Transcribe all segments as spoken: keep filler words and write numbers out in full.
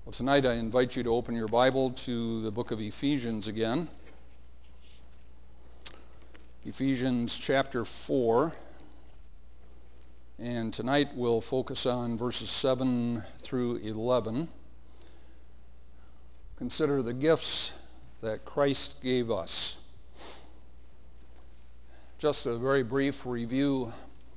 Well, tonight I invite you to open your Bible to the book of Ephesians again. Ephesians chapter four. And tonight we'll focus on verses seven through eleven. Consider the gifts that Christ gave us. Just a very brief review.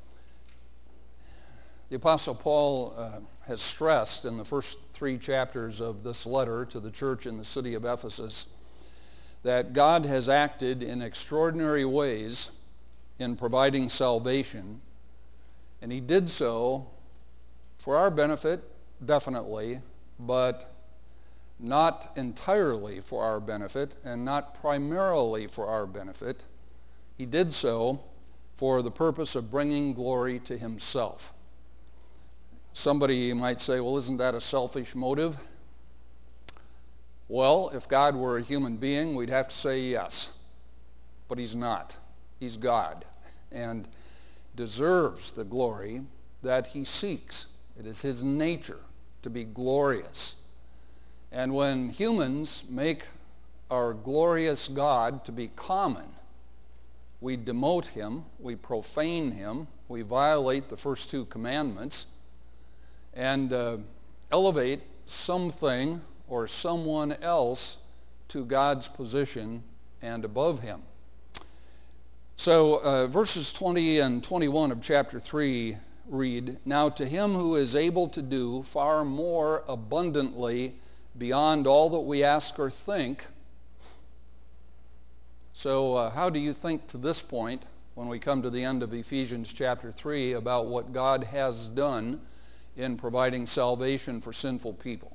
The Apostle Paul uh, has stressed in the first three chapters of this letter to the church in the city of Ephesus that God has acted in extraordinary ways in providing salvation, and he did so for our benefit, definitely, but not entirely for our benefit and not primarily for our benefit. He did so for the purpose of bringing glory to himself. Somebody might say, well, isn't that a selfish motive? Well, if God were a human being, we'd have to say yes. But he's not. He's God and deserves the glory that he seeks. It is his nature to be glorious. And when humans make our glorious God to be common, we demote him, we profane him, we violate the first two commandments, and uh, elevate something or someone else to God's position and above him. So uh, verses twenty and twenty-one of chapter three read, "Now to him who is able to do far more abundantly beyond all that we ask or think." So uh, how do you think to this point, when we come to the end of Ephesians chapter three, about what God has done in providing salvation for sinful people?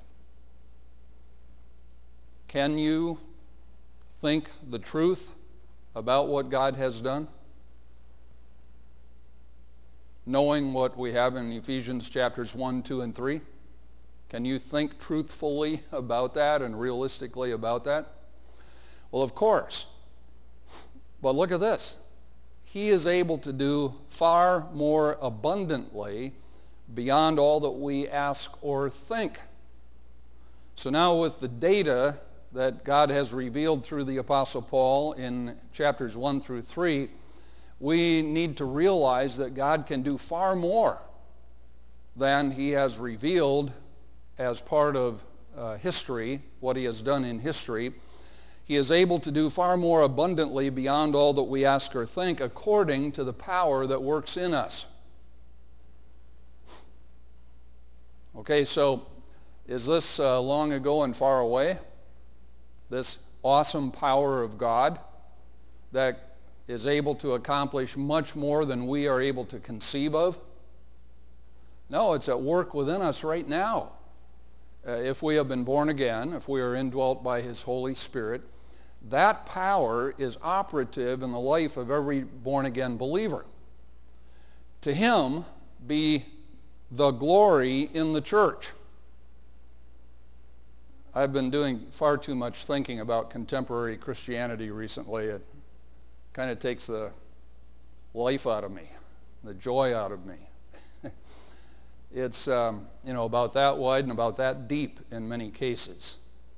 Can you think the truth about what God has done? Knowing what we have in Ephesians chapters one, two, and three? Can you think truthfully about that and realistically about that? Well, of course. But look at this. He is able to do far more abundantly beyond all that we ask or think. So now with the data that God has revealed through the Apostle Paul in chapters one through three, we need to realize that God can do far more than he has revealed as part of uh, history, what he has done in history. He is able to do far more abundantly beyond all that we ask or think, according to the power that works in us. Okay, so is this uh, long ago and far away? This awesome power of God that is able to accomplish much more than we are able to conceive of? No, it's at work within us right now. Uh, if we have been born again, if we are indwelt by his Holy Spirit, that power is operative in the life of every born-again believer. To him be the glory in the church. I've been doing far too much thinking about contemporary Christianity recently. It kind of takes the life out of me, the joy out of me. It's um, you know, about that wide and about that deep in many cases.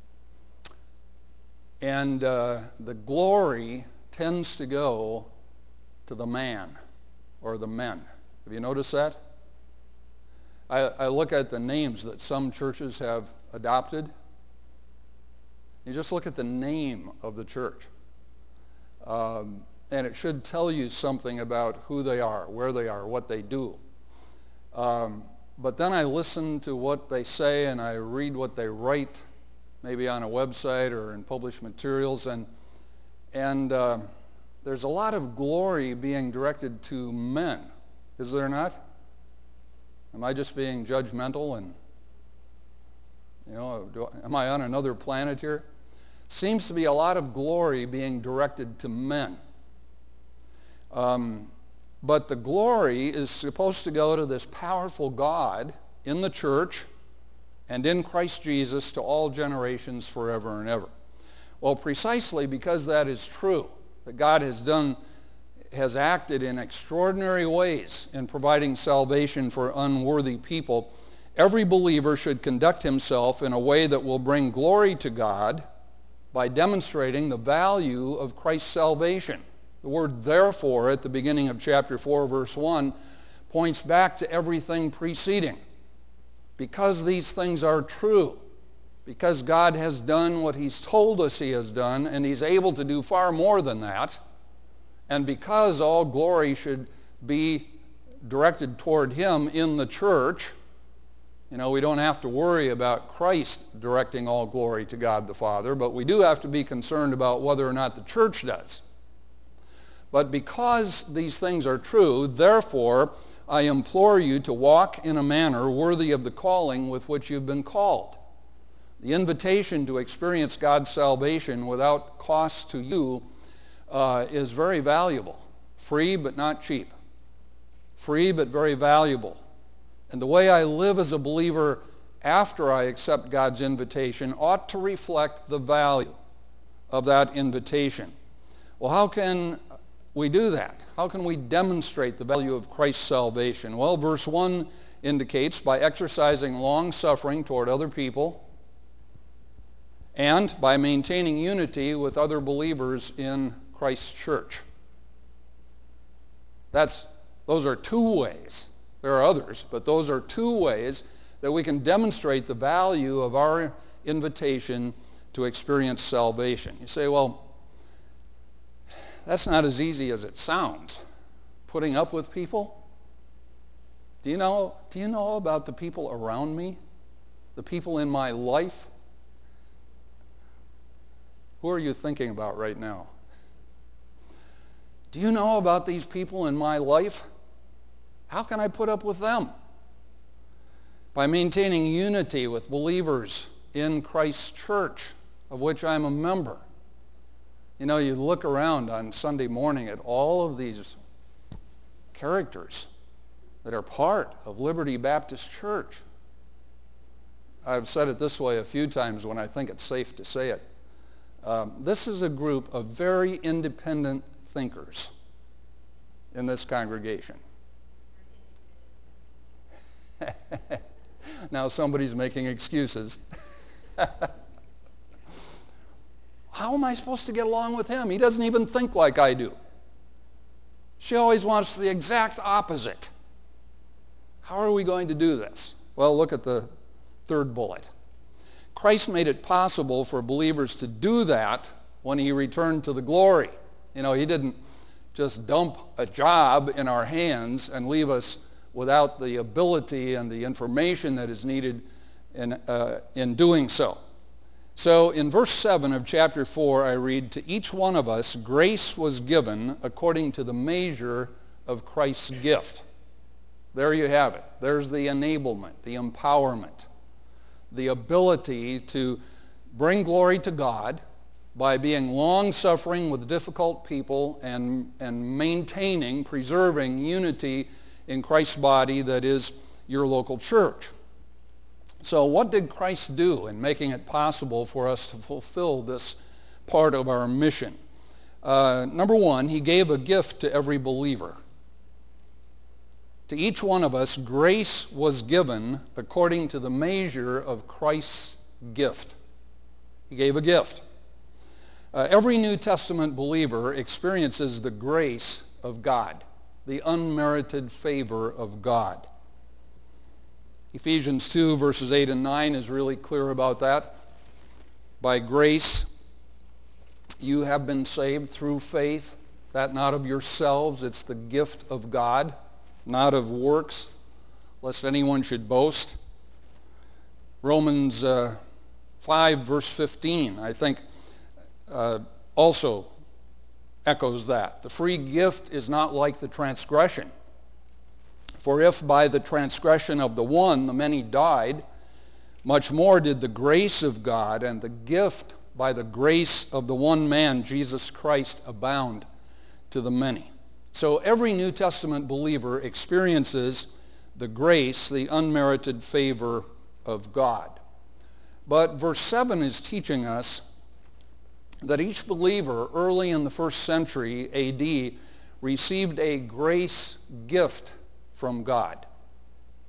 And uh, the glory tends to go to the man or the men. Have you noticed that? I, I look at the names that some churches have adopted. You just look at the name of the church. Um, and it should tell you something about who they are, where they are, what they do. Um, but then I listen to what they say and I read what they write, maybe on a website or in published materials, and, and uh, there's a lot of glory being directed to men, is there not? Am I just being judgmental and, you know, do, am I on another planet here? Seems to be a lot of glory being directed to men. Um, but the glory is supposed to go to this powerful God in the church and in Christ Jesus to all generations forever and ever. Well, precisely because that is true, that God has done has acted in extraordinary ways in providing salvation for unworthy people, Every believer should conduct himself in a way that will bring glory to God by demonstrating the value of Christ's salvation. The word therefore at the beginning of chapter four, verse one, points back to everything preceding. Because these things are true, because God has done what he's told us he has done, and he's able to do far more than that, and because all glory should be directed toward him in the church, you know, we don't have to worry about Christ directing all glory to God the Father, but we do have to be concerned about whether or not the church does. But because these things are true, therefore, I implore you to walk in a manner worthy of the calling with which you've been called. The invitation to experience God's salvation without cost to you uh, is very valuable. Free but not cheap. Free but very valuable. And the way I live as a believer after I accept God's invitation ought to reflect the value of that invitation. Well, how can we do that? How can we demonstrate the value of Christ's salvation? Well, verse one indicates by exercising long-suffering toward other people and by maintaining unity with other believers in Christ's church. That's, those are two ways. There are others, but those are two ways that we can demonstrate the value of our invitation to experience salvation. You say, well, that's not as easy as it sounds. Putting up with people? Do you know, do you know about the people around me? The people in my life? Who are you thinking about right now? Do you know about these people in my life? How can I put up with them? By maintaining unity with believers in Christ's church, of which I'm a member. You know, you look around on Sunday morning at all of these characters that are part of Liberty Baptist Church. I've said it this way a few times when I think it's safe to say it. Um, this is a group of very independent thinkers in this congregation. Now somebody's making excuses. How am I supposed to get along with him? He doesn't even think like I do. She always wants the exact opposite. How are we going to do this? Well, look at the third bullet. Christ made it possible for believers to do that when he returned to the glory. You know, he didn't just dump a job in our hands and leave us without the ability and the information that is needed in, uh, in doing so. So in verse seven of chapter four, I read, to each one of us grace was given according to the measure of Christ's gift. There you have it. There's the enablement, the empowerment, the ability to bring glory to God by being long-suffering with difficult people and, and maintaining, preserving unity in Christ's body that is your local church. So what did Christ do in making it possible for us to fulfill this part of our mission? Uh, number one, he gave a gift to every believer. To each one of us, grace was given according to the measure of Christ's gift. He gave a gift. Uh, every New Testament believer experiences the grace of God, the unmerited favor of God. Ephesians two, verses eight and nine is really clear about that. By grace, you have been saved through faith, that not of yourselves, it's the gift of God, not of works, lest anyone should boast. Romans uh, five, verse fifteen, I think, uh, also echoes that. The free gift is not like the transgression. For if by the transgression of the one the many died, much more did the grace of God and the gift by the grace of the one man, Jesus Christ, abound to the many. So every New Testament believer experiences the grace, the unmerited favor of God. But verse seven is teaching us that each believer early in the first century A D received a grace gift from God.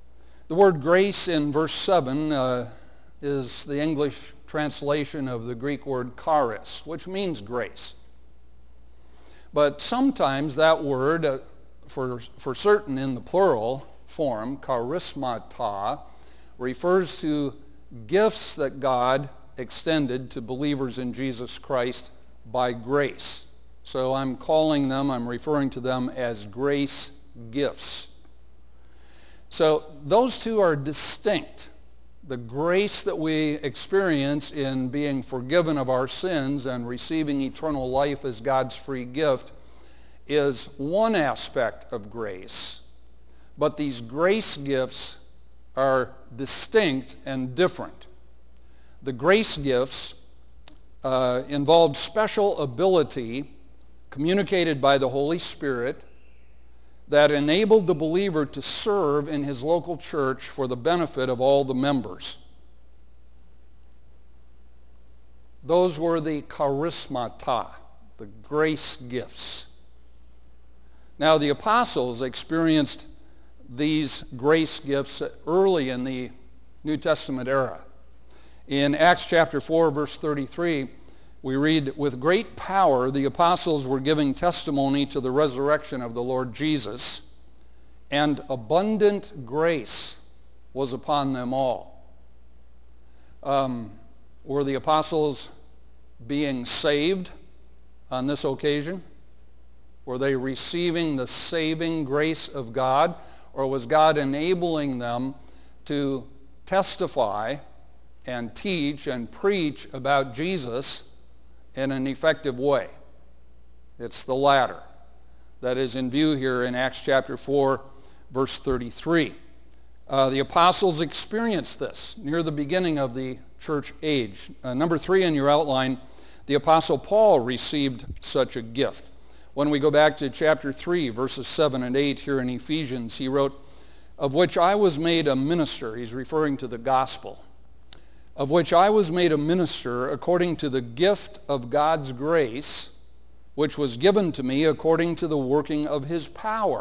The word grace in verse seven uh, is the English translation of the Greek word charis, which means grace. But sometimes that word, uh, for, for certain in the plural form, charismata, refers to gifts that God extended to believers in Jesus Christ by grace. So I'm calling them, I'm referring to them as grace gifts. So those two are distinct. The grace that we experience in being forgiven of our sins and receiving eternal life as God's free gift is one aspect of grace. But these grace gifts are distinct and different. The grace gifts uh, involved special ability communicated by the Holy Spirit that enabled the believer to serve in his local church for the benefit of all the members. Those were the charismata, the grace gifts. Now, the apostles experienced these grace gifts early in the New Testament era. In Acts chapter four, verse thirty-three, we read, "With great power the apostles were giving testimony to the resurrection of the Lord Jesus, and abundant grace was upon them all." Um, were the apostles being saved on this occasion? Were they receiving the saving grace of God? Or was God enabling them to testify and teach and preach about Jesus in an effective way? It's the latter that is in view here in Acts chapter four, verse thirty-three. Uh, the apostles experienced this near the beginning of the church age. Uh, number three in your outline, the apostle Paul received such a gift. When we go back to chapter three, verses seven and eight here in Ephesians, he wrote, "Of which I was made a minister," he's referring to the gospel, "of which I was made a minister according to the gift of God's grace, which was given to me according to the working of his power."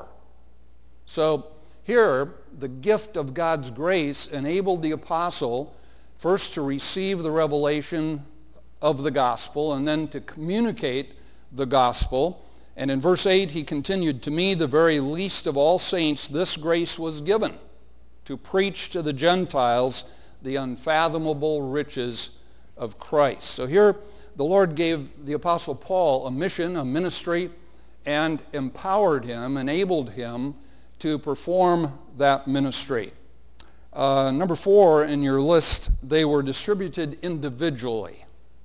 So here, the gift of God's grace enabled the apostle first to receive the revelation of the gospel and then to communicate the gospel. And in verse eight, he continued, "To me, the very least of all saints, this grace was given, to preach to the Gentiles the unfathomable riches of Christ." So here, the Lord gave the apostle Paul a mission, a ministry, and empowered him, enabled him to perform that ministry. Uh, number four in your list, they were distributed individually.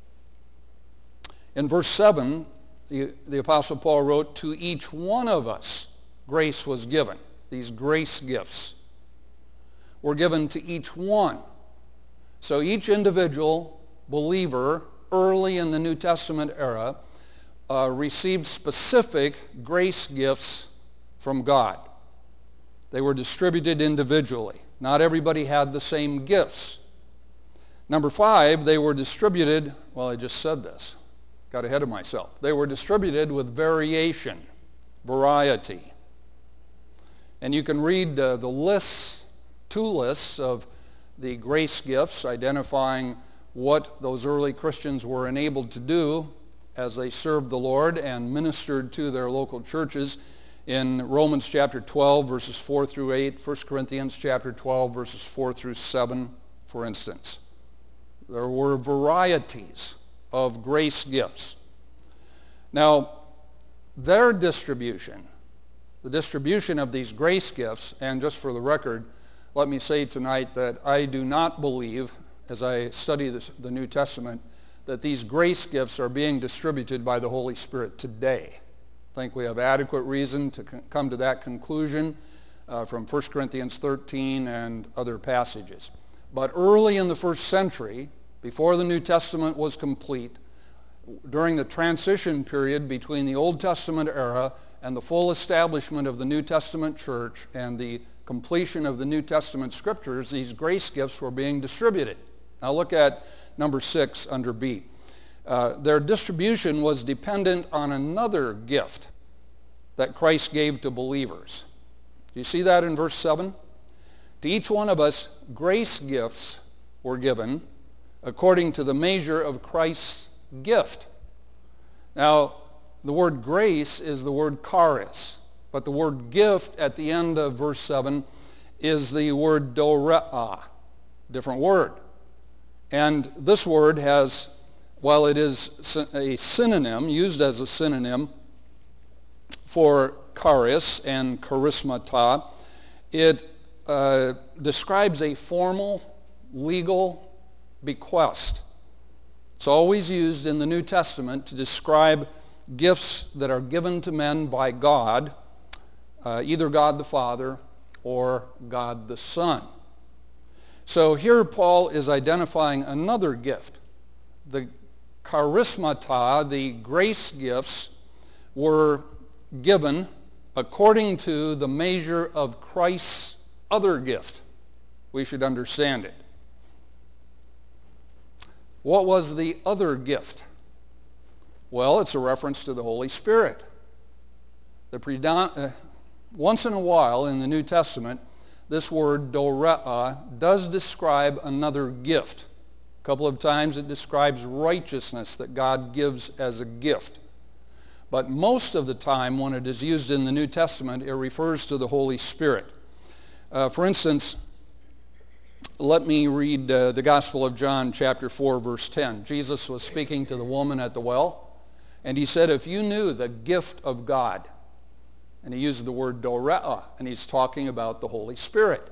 In verse seven, the, the apostle Paul wrote, "To each one of us grace was given." These grace gifts were given to each one. So each individual believer early in the New Testament era uh, received specific grace gifts from God. They were distributed individually. Not everybody had the same gifts. Number five, they were distributed, well, I just said this, got ahead of myself. They were distributed with variation, variety. And you can read uh, the lists, two lists of the grace gifts, identifying what those early Christians were enabled to do as they served the Lord and ministered to their local churches in Romans chapter twelve, verses four through eight, First Corinthians chapter twelve, verses four through seven, for instance. There were varieties of grace gifts. Now, their distribution, the distribution of these grace gifts, and just for the record, let me say tonight that I do not believe, as I study this, the New Testament, that these grace gifts are being distributed by the Holy Spirit today. I think we have adequate reason to c- come to that conclusion uh, from First Corinthians thirteen and other passages. But early in the first century, before the New Testament was complete, during the transition period between the Old Testament era and the full establishment of the New Testament church and the completion of the New Testament scriptures, these grace gifts were being distributed. Now look at number six under B. Uh, their distribution was dependent on another gift that Christ gave to believers. Do you see that in verse seven? To each one of us, grace gifts were given according to the measure of Christ's gift. Now, the word grace is the word charis, but the word gift at the end of verse seven is the word dorea, different word. And this word has, while it is a synonym, used as a synonym for charis and charismata, it uh, describes a formal, legal bequest. It's always used in the New Testament to describe gifts that are given to men by God, uh, either God the Father or God the Son. So here Paul is identifying another gift. The charismata, the grace gifts, were given according to the measure of Christ's other gift. We should understand it. What was the other gift? Well, it's a reference to the Holy Spirit. The predom- uh, once in a while in the New Testament, this word dorea does describe another gift. A couple of times it describes righteousness that God gives as a gift. But most of the time when it is used in the New Testament, it refers to the Holy Spirit. Uh, for instance, let me read uh, the Gospel of John, chapter four, verse ten. Jesus was speaking to the woman at the well, and he said, if you knew the gift of God, and he used the word dorea, and he's talking about the Holy Spirit.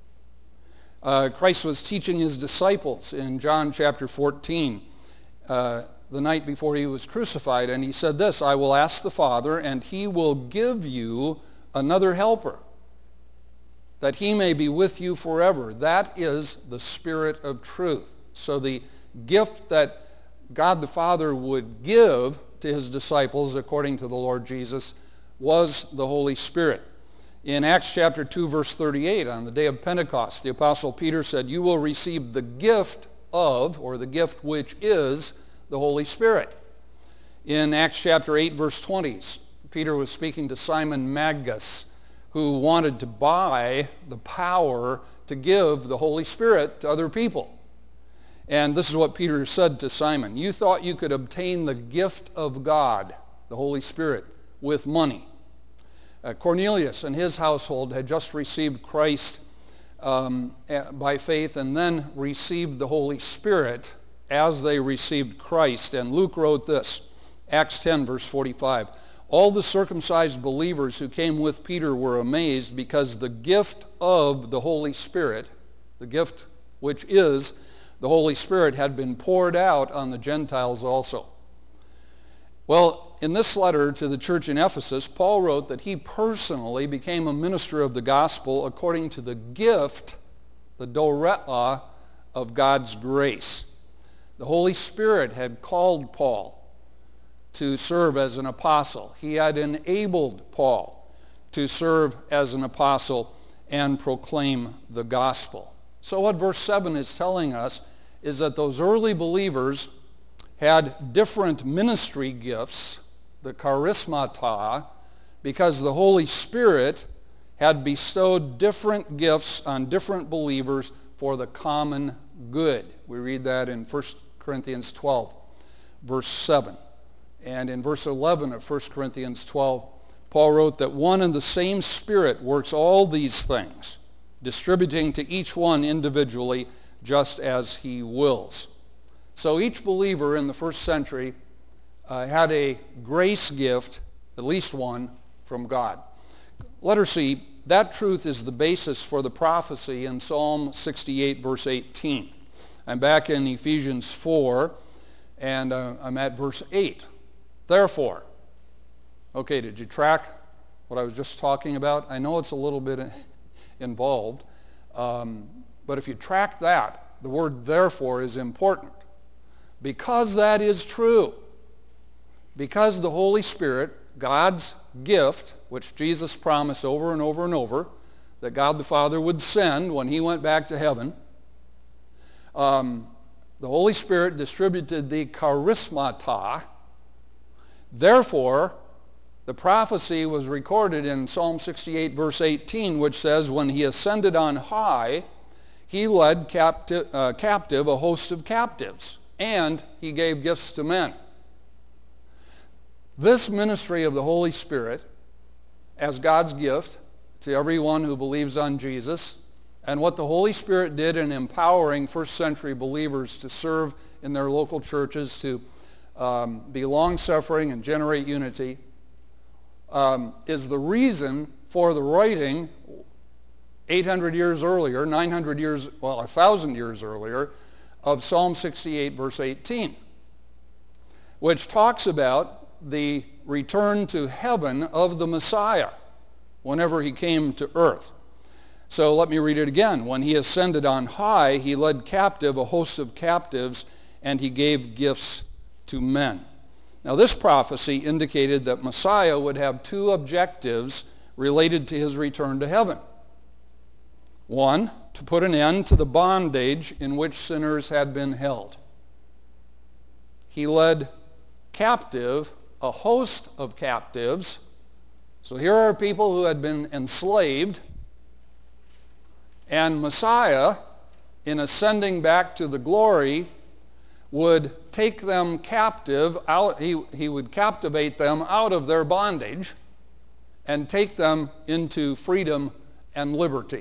Uh, Christ was teaching his disciples in John chapter fourteen, uh, the night before he was crucified, and he said this, I will ask the Father, and he will give you another helper, that he may be with you forever. That is the Spirit of truth. So the gift that God the Father would give to his disciples, according to the Lord Jesus, was the Holy Spirit. In Acts chapter two, verse thirty-eight, on the day of Pentecost, the Apostle Peter said, you will receive the gift of, or the gift which is, the Holy Spirit. In Acts chapter eight, verse twenty, Peter was speaking to Simon Magus, who wanted to buy the power to give the Holy Spirit to other people. And this is what Peter said to Simon, you thought you could obtain the gift of God, the Holy Spirit, with money. Uh, Cornelius and his household had just received Christ um, by faith and then received the Holy Spirit as they received Christ. And Luke wrote this, Acts ten, verse forty-five. All the circumcised believers who came with Peter were amazed because the gift of the Holy Spirit, the gift which is the Holy Spirit, had been poured out on the Gentiles also. Well, in this letter to the church in Ephesus, Paul wrote that he personally became a minister of the gospel according to the gift, the dorea, of God's grace. The Holy Spirit had called Paul to serve as an apostle. He had enabled Paul to serve as an apostle and proclaim the gospel. So what verse seven is telling us is that those early believers had different ministry gifts, the charismata, because the Holy Spirit had bestowed different gifts on different believers for the common good. We read that in First Corinthians twelve, verse seven. And in verse eleven of First Corinthians twelve, Paul wrote that one and the same Spirit works all these things, distributing to each one individually just as he wills. So each believer in the first century uh, had a grace gift, at least one, from God. Letter C, that truth is the basis for the prophecy in Psalm sixty-eight, verse eighteen. I'm back in Ephesians four, and uh, I'm at verse eight. Therefore, okay, did you track what I was just talking about? I know it's a little bit involved, um, but if you track that, the word therefore is important. Because that is true, because the Holy Spirit, God's gift, which Jesus promised over and over and over, that God the Father would send when he went back to heaven, um, the Holy Spirit distributed the charismata. Therefore, The prophecy was recorded in Psalm sixty-eight, verse eighteen, which says, when he ascended on high, he led captive, uh, captive a host of captives, and he gave gifts to men. This ministry of the Holy Spirit as God's gift to everyone who believes on Jesus, and what the Holy Spirit did in empowering first century believers to serve in their local churches, to um, be long-suffering and generate unity, um, is the reason for the writing eight hundred years earlier, nine hundred years, well, one thousand years earlier, of Psalm sixty-eight, verse eighteen, which talks about the return to heaven of the Messiah whenever he came to earth. So let me read it again. When he ascended on high, he led captive a host of captives, and he gave gifts to men. Now this prophecy indicated that Messiah would have two objectives related to his return to heaven. One, to put an end to the bondage in which sinners had been held. He led captive a host of captives. So here are people who had been enslaved, and Messiah, in ascending back to the glory, would take them captive out, he, he would captivate them out of their bondage and take them into freedom and liberty.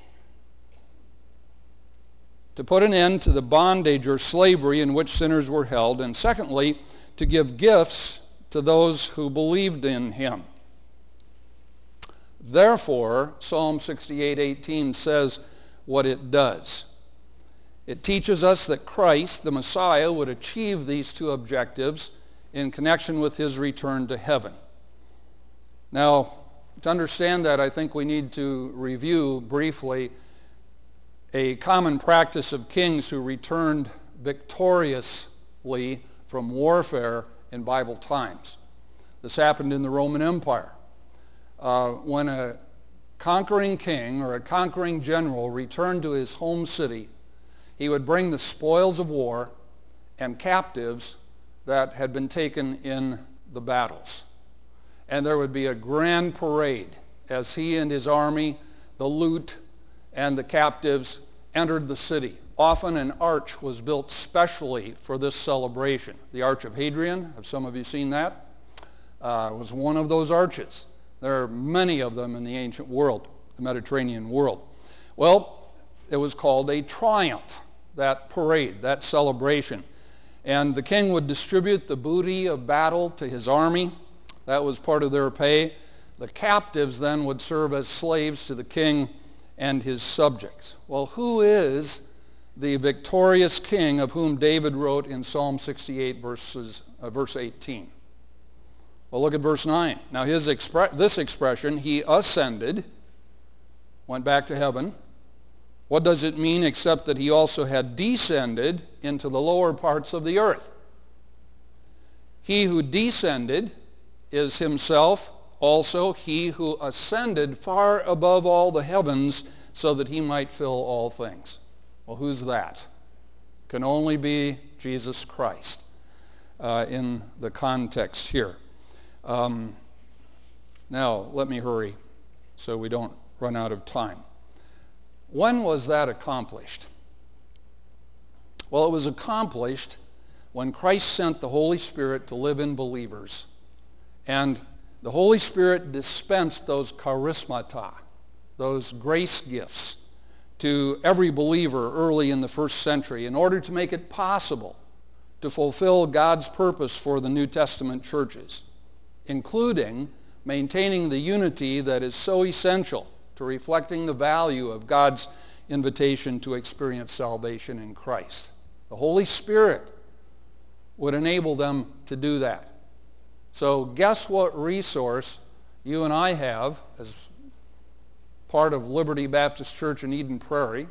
To put an end to the bondage or slavery in which sinners were held, and secondly, to give gifts to those who believed in him. Therefore, Psalm sixty-eight eighteen says what it does. It teaches us that Christ, the Messiah, would achieve these two objectives in connection with his return to heaven. Now, to understand that, I think we need to review briefly a common practice of kings who returned victoriously from warfare in Bible times. This happened in the Roman Empire. Uh, when a conquering king or a conquering general returned to his home city, he would bring the spoils of war and captives that had been taken in the battles. And there would be a grand parade as he and his army, the loot, and the captives entered the city. Often an arch was built specially for this celebration. The Arch of Hadrian, have some of you seen that? Uh, was one of those arches. There are many of them in the ancient world, the Mediterranean world. Well, it was called a triumph, that parade, that celebration. And the king would distribute the booty of battle to his army. That was part of their pay. The captives then would serve as slaves to the king and his subjects. Well, who is the victorious king of whom David wrote in Psalm sixty-eight, verses, uh, verse eighteen? Well, look at verse nine. Now, his expre- this expression, he ascended, went back to heaven. What does it mean except that he also had descended into the lower parts of the earth? He who descended is himself also he who ascended far above all the heavens so that he might fill all things. Well, who's that? Can only be Jesus Christ uh, in the context here. Um, now, let me hurry so we don't run out of time. When was that accomplished? Well, it was accomplished when Christ sent the Holy Spirit to live in believers. And the Holy Spirit dispensed those charismata, those grace gifts, to every believer early in the first century in order to make it possible to fulfill God's purpose for the New Testament churches, including maintaining the unity that is so essential to reflecting the value of God's invitation to experience salvation in Christ. The Holy Spirit would enable them to do that. So guess what resource you and I have as part of Liberty Baptist Church in Eden Prairie?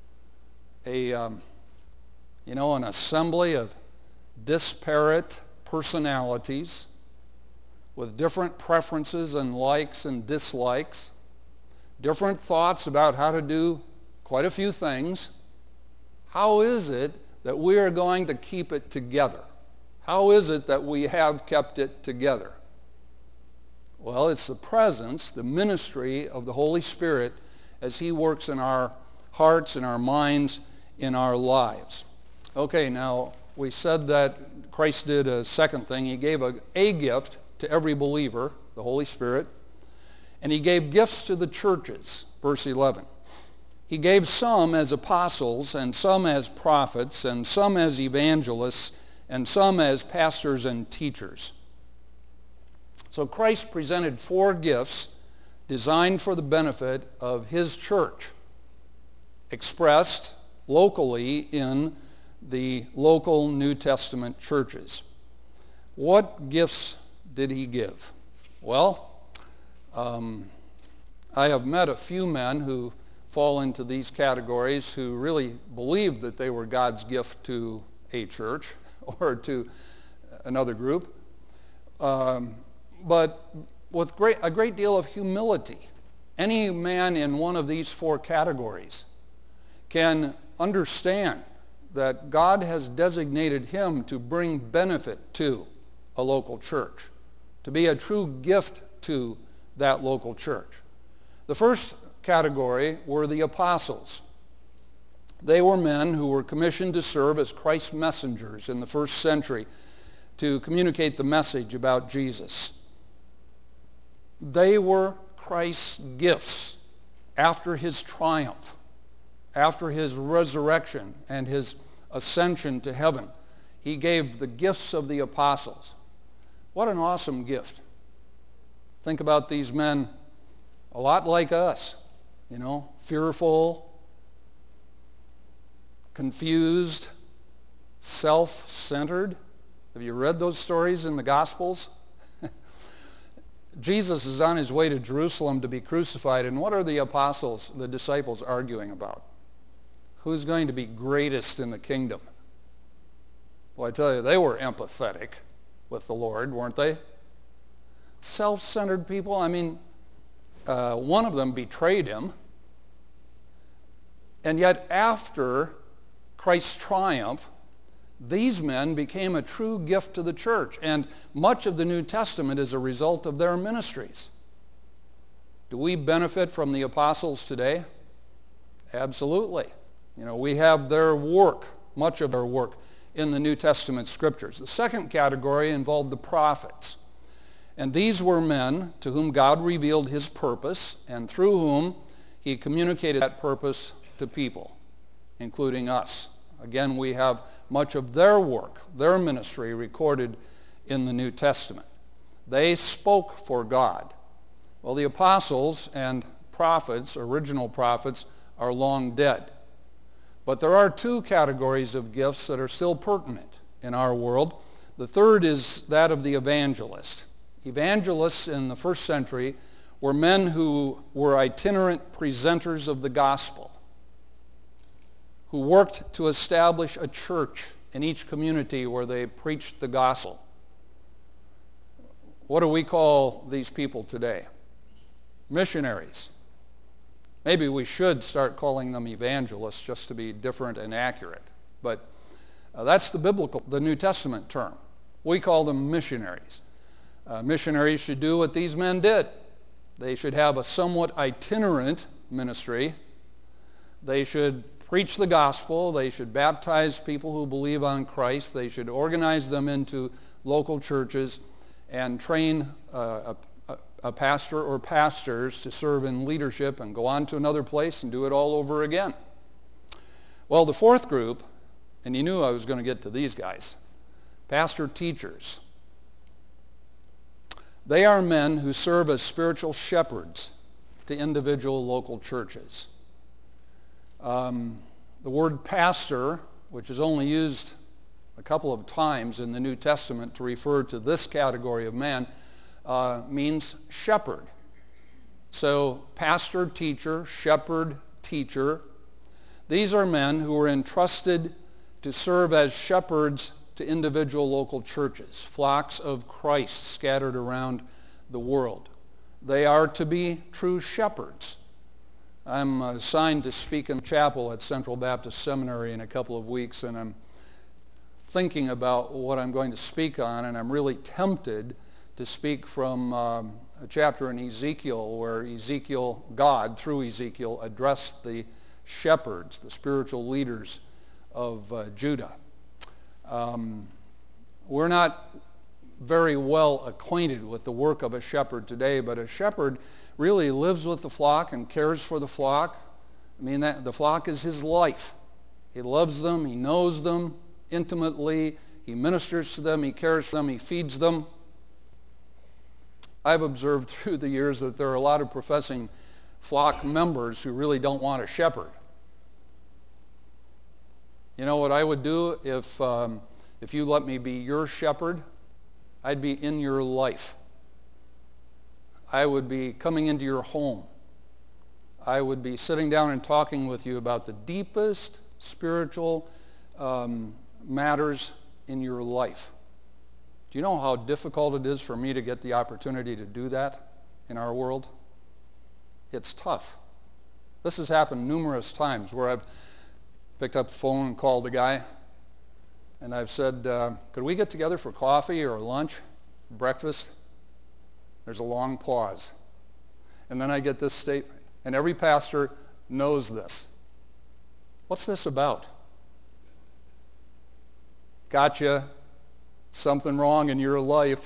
A, um, you know, an assembly of disparate personalities with different preferences and likes and dislikes, different thoughts about how to do quite a few things. How is it that we are going to keep it together? How is it that we have kept it together? Well, it's the presence, the ministry of the Holy Spirit as he works in our hearts, in our minds, in our lives. Okay, now we said that Christ did a second thing. He gave a, a gift to every believer, the Holy Spirit, and he gave gifts to the churches, verse eleven. He gave some as apostles, and some as prophets, and some as evangelists, and some as pastors and teachers. So Christ presented four gifts designed for the benefit of his church, expressed locally in the local New Testament churches. What gifts did he give? Well, um, I have met a few men who fall into these categories who really believed that they were God's gift to a church or to another group, um, but with great, a great deal of humility. Any man in one of these four categories can understand that God has designated him to bring benefit to a local church, to be a true gift to that local church. The first category were the apostles. They were men who were commissioned to serve as Christ's messengers in the first century to communicate the message about Jesus. They were Christ's gifts after his triumph, after his resurrection and his ascension to heaven. He gave the gifts of the apostles. What an awesome gift. Think about these men, a lot like us, you know, fearful, confused, self-centered. Have you read those stories in the Gospels? Jesus is on his way to Jerusalem to be crucified, and what are the apostles, the disciples, arguing about? Who's going to be greatest in the kingdom? Well, I tell you, they were empathetic with the Lord, weren't they? Self-centered people. I mean, uh, one of them betrayed him. And yet after Christ's triumph, these men became a true gift to the church. And much of the New Testament is a result of their ministries. Do we benefit from the apostles today? Absolutely. You know, we have their work, much of their work, in the New Testament scriptures. The second category involved the prophets. And these were men to whom God revealed his purpose and through whom he communicated that purpose to people, including us. Again, we have much of their work, their ministry recorded in the New Testament. They spoke for God. Well, the apostles and prophets, original prophets, are long dead. But there are two categories of gifts that are still pertinent in our world. The third is that of the evangelist. Evangelists in the first century were men who were itinerant presenters of the gospel, who worked to establish a church in each community where they preached the gospel. What do we call these people today? Missionaries. Maybe we should start calling them evangelists just to be different and accurate. But uh, that's the biblical, the New Testament term. We call them missionaries. Uh, missionaries should do what these men did. They should have a somewhat itinerant ministry. They should preach the gospel. They should baptize people who believe on Christ. They should organize them into local churches and train uh, a, a pastor or pastors to serve in leadership and go on to another place and do it all over again. Well, the fourth group, and you knew I was going to get to these guys, pastor teachers. They are men who serve as spiritual shepherds to individual local churches. Um, the word pastor, which is only used a couple of times in the New Testament to refer to this category of man, uh, means shepherd. So pastor, teacher, shepherd, teacher. These are men who are entrusted to serve as shepherds to individual local churches, flocks of Christ scattered around the world. They are to be true shepherds. I'm assigned to speak in the chapel at Central Baptist Seminary in a couple of weeks, and I'm thinking about what I'm going to speak on, and I'm really tempted to speak from um, a chapter in Ezekiel where Ezekiel, God, through Ezekiel, addressed the shepherds, the spiritual leaders of uh, Judah. Um, we're not very well acquainted with the work of a shepherd today, but a shepherd really lives with the flock and cares for the flock. I mean, that, the flock is his life. He loves them, he knows them intimately, he ministers to them, he cares for them, he feeds them. I've observed through the years that there are a lot of professing flock members who really don't want a shepherd. You know what I would do if, um, if you let me be your shepherd? I'd be in your life. I would be coming into your home. I would be sitting down and talking with you about the deepest spiritual um, matters in your life. Do you know how difficult it is for me to get the opportunity to do that in our world? It's tough. This has happened numerous times where I've picked up the phone and called a guy, and I've said, uh, could we get together for coffee or lunch, breakfast? There's a long pause. And then I get this statement, and every pastor knows this. What's this about? Gotcha. Something wrong in your life.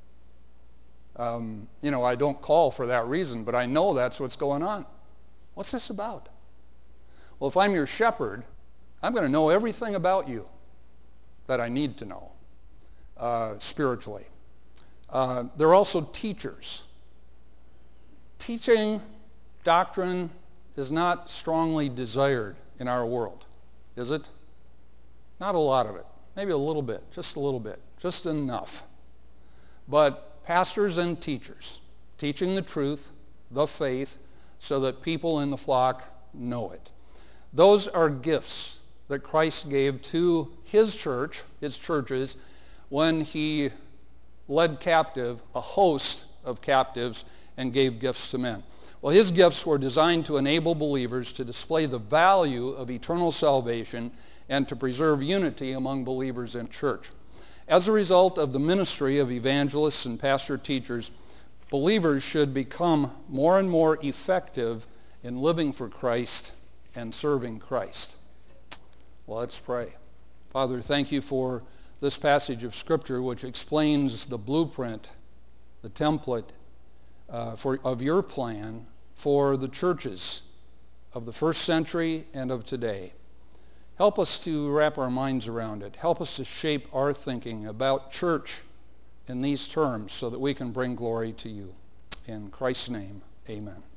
Um, you know, I don't call for that reason, but I know that's what's going on. What's this about? Well, if I'm your shepherd, I'm going to know everything about you that I need to know uh, spiritually. Uh, they're also teachers. Teaching doctrine is not strongly desired in our world, is it? Not a lot of it. Maybe a little bit, just a little bit, just enough. But pastors and teachers, teaching the truth, the faith, so that people in the flock know it. Those are gifts that Christ gave to his church, his churches, when he led captive a host of captives and gave gifts to men. Well, his gifts were designed to enable believers to display the value of eternal salvation and to preserve unity among believers in church. As a result of the ministry of evangelists and pastor teachers, believers should become more and more effective in living for Christ and serving Christ. Well, let's pray. Father, thank you for this passage of Scripture which explains the blueprint, the template uh, for, of your plan for the churches of the first century and of today. Help us to wrap our minds around it. Help us to shape our thinking about church in these terms so that we can bring glory to you. In Christ's name, amen.